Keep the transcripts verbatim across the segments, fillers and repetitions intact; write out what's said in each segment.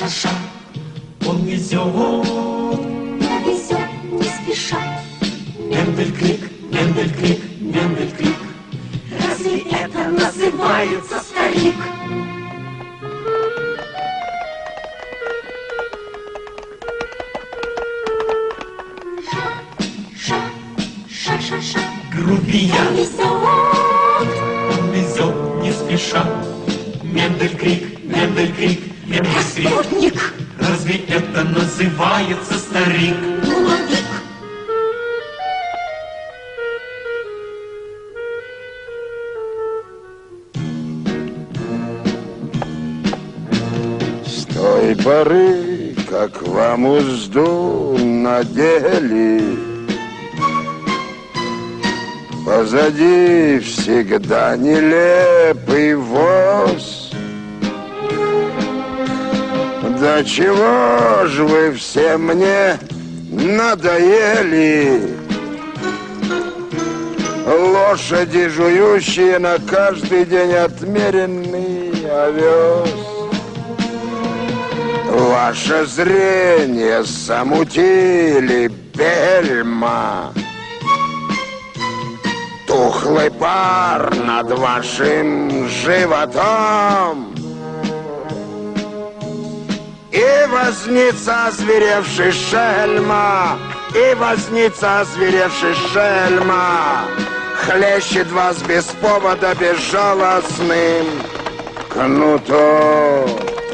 шаша, он везет, он везет не спеша. Мендельклик, Мендельклик, Мендельклик. Разве это называется старик? Ша-ша-ша, грубиян. Он везет, он везет не спеша. Мендельклик, Мендельклик, Мендельклик. распутник, Разве это называется старик? лунатик. С той поры, как вам узду надели, позади всегда нелепый воз. Да чего ж вы все мне надоели, лошади, жующие на каждый день отмеренный овес. Ваше зрение замутили бельма, тухлый пар над вашим животом. И возница, озверевший шельма, и возница, озверевший шельма, хлещет вас без повода безжалостным кнутом.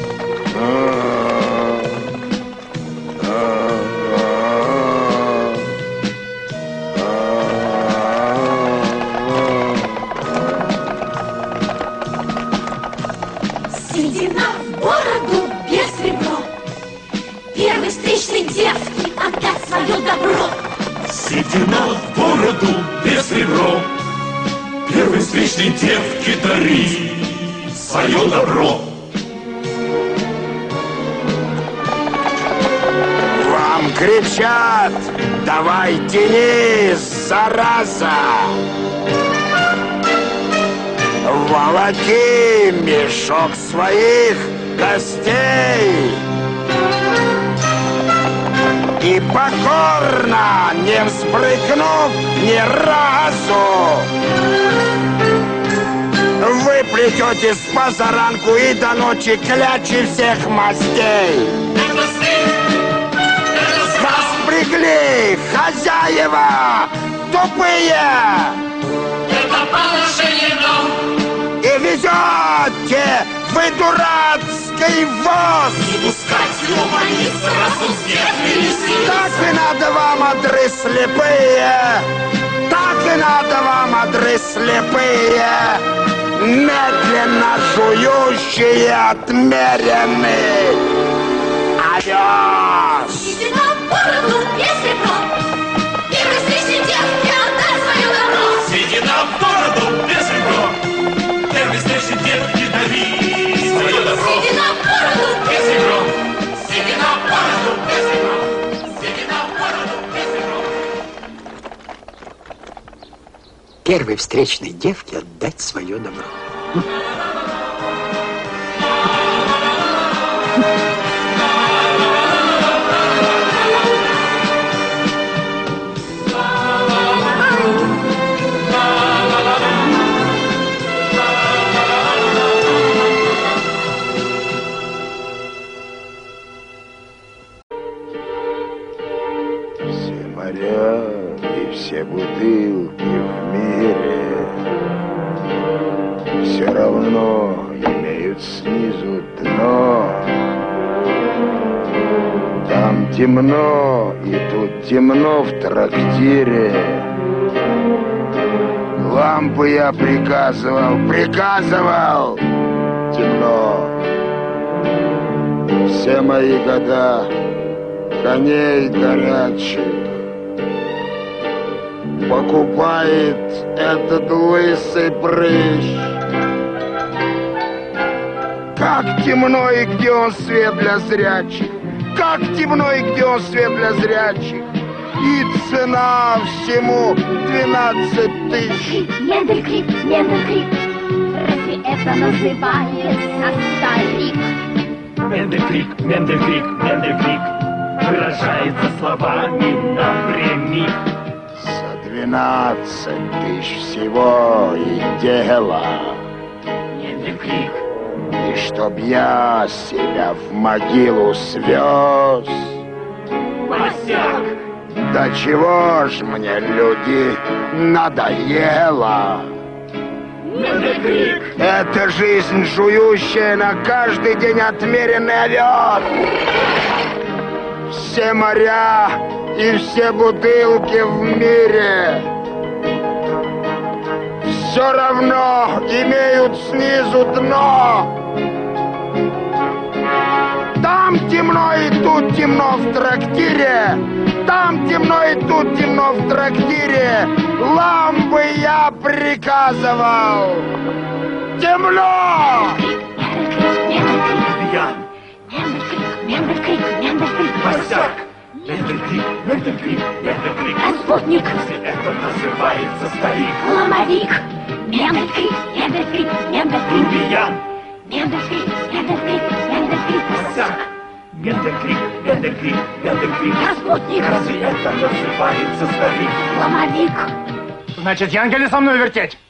Седина в бороду без ребро, первой встречной девке отдать свое добро. Седина в бороду без ребро, первой встречной девке дари свое добро. Вам кричат: давай тянись, зараза! Волоки мешок своих гостей и покорно, не взбрыкнув ни разу, вы плететесь позаранку и до ночи клячи всех мастей. Вас впрягли хозяева тупые, Это положение нам. и везете вы дурацкий воз. Не пускать его они сразу с детьми неси. Так и надо вам, одры слепые, так и надо вам, одры слепые, медленно жующие отмеренный овес. Седина в бороду без ребро, первой встречной девке отдать свое добро. Седина в бороду без ребро, первой встречной девке дари свое добро. Седина в бороду Без ребро, седина в бороду без ребро, седина в бороду без ребро. Первой встречной девке отдать свое добро. Все моря и все бутылки в мире все равно имеют снизу дно. Там темно, и тут темно в трактире. Лампы я приказывал, приказывал, темно. Все мои года коней горячих покупает этот лысый прыщ. Как темно и где он свет для зрячих, как темно и где он свет для зрячих. И цена всему двенадцать тысяч. Мендельклик, Мендельклик, разве это называется старик? Менделькрик, Менделькрик, Менделькрик выражается словами напрямик. За двенадцать тысяч всего и дело. Менделькрик, И чтоб я себя в могилу свез. Босяк, Да чего ж мне, люди, надоело? Менделькрик, Это жизнь жующая, на каждый день отмеренный овес. Все моря и все бутылки в мире все равно имеют снизу дно. Там темно и тут темно в трактире. Там темно и тут темно в трактире. Лампы я приказывал. Темно! Бьян, Менделькрик, Менделькрик, Босяк, Менделькрик, Менделькрик, Менделькрик. Разбудник, Все это называется старик. ломовик, Менделькрик, Менделькрик, Менделькрик, Грубиян, Менделькрик, Менделькрик, Менделькрик, Босяк, Менделькрик, Менделькрик, Менделькрик. Разбудник, Разве это называется старик? ломовик. Значит, Янгеля со мной вертеть?